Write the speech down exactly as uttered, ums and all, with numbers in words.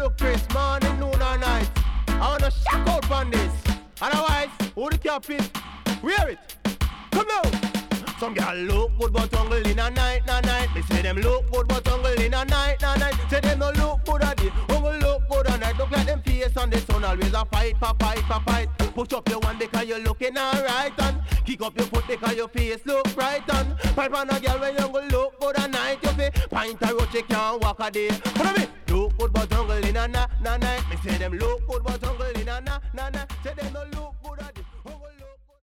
look crisp, morning, noon or night. I wanna shock out on this. Otherwise, who the cap it? Wear it. Come now. Some girl look good but jungle in a night, na night. They say them look good but jungle in a night, na night. Say them no look good at it, jungle look good at night. Look like them face on the sun always a fight, pa fight, pa fight. Push up your one because you're looking alright and kick up your foot because your face look bright and pipe on a girl when you go look good at night. You feel pint a roach you can't walk a day. Follow me. Look good but jungle in a na na night. Me say them look good but jungle in a na na night. Say them no look